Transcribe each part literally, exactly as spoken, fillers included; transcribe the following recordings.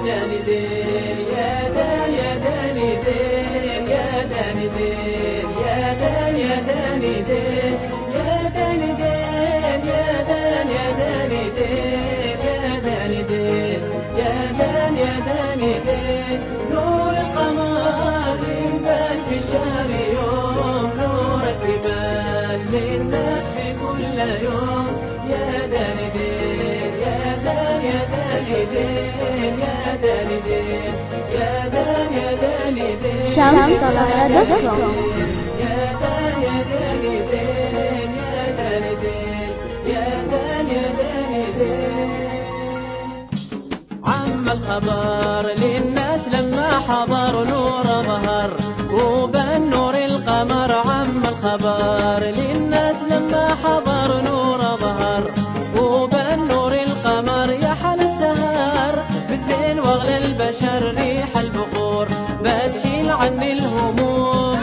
داني دين يا دان يا داني دين يا داني دين يا دان يا داني دين يا داني دين يا دان يا داني دين يا داني دين يا دان يا داني دين نور القمر ينبال في شهر يوم نور الجبال للناس في كل يوم يا داني دين يا دان يا داني دين يا داني دين يا دان يا داني دين شمس صلاة دوت كوم يا دان يا داني دين يا داني دين يا دان يا داني دين عم الخبر للناس لما حضر نور ظهر وبان نور القمر عم الخبر للناس لما حضر نور ظهر وبان نور القمر يا حل السهر بالزين واغلى البشر ريح البخور بتشيل عني الهموم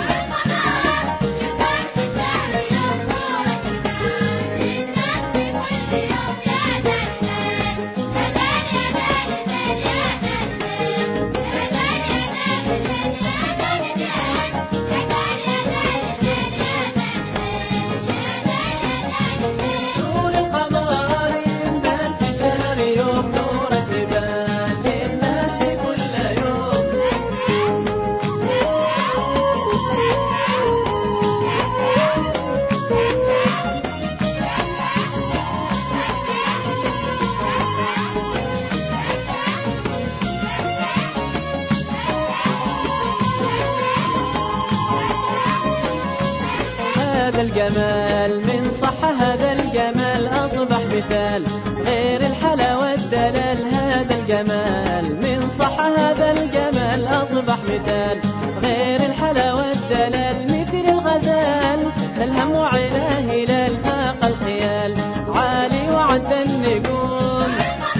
هذا الجمال من صح هذا الجمال أصبح مثال غير الحلا والدلال هذا الجمال من صح هذا الجمال أصبح مثال غير الحلا والدلال مثل الغزال سلهم وعلى هلال فاق الخيال عالي وعد النجوم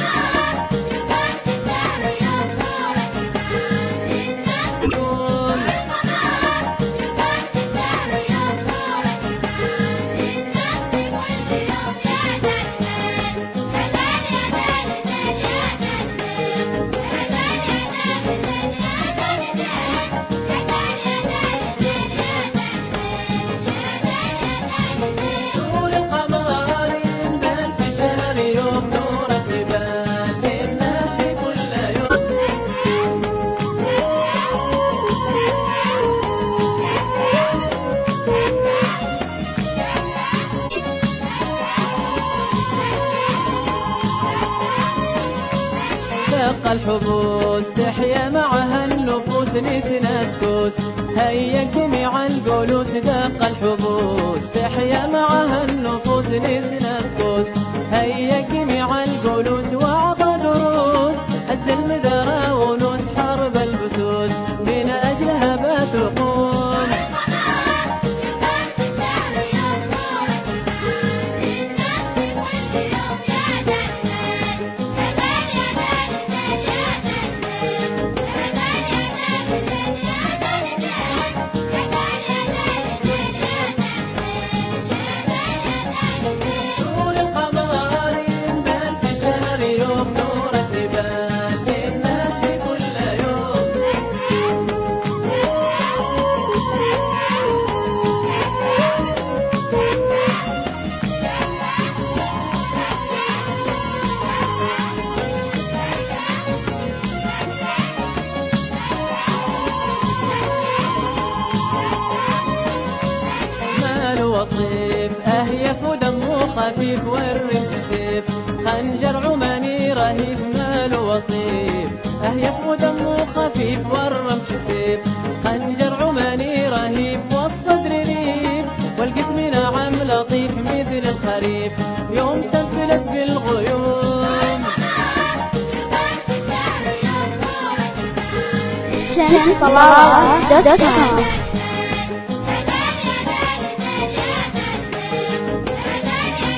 دق الحبوس تحيا معها النفوس نتناسكوس هيا جميع الجلوس دق الحبوس تحيا معها النفوس نتناسكوس هيا جميع الجلوس وعطى دروس هز المدرى ونوس حرب البسوس من أجلها بتقوم وصيف أهيف ودمه خفيف والرمش سيف خنجر عماني رهيف مال وصيف أهيف ودمه خفيف والرمش سيف خنجر عماني رهيف والصدر ريف والجسم ناعم لطيف مثل الخريف يوم سنفلت بالغيوم شمس صلاة دوت كوم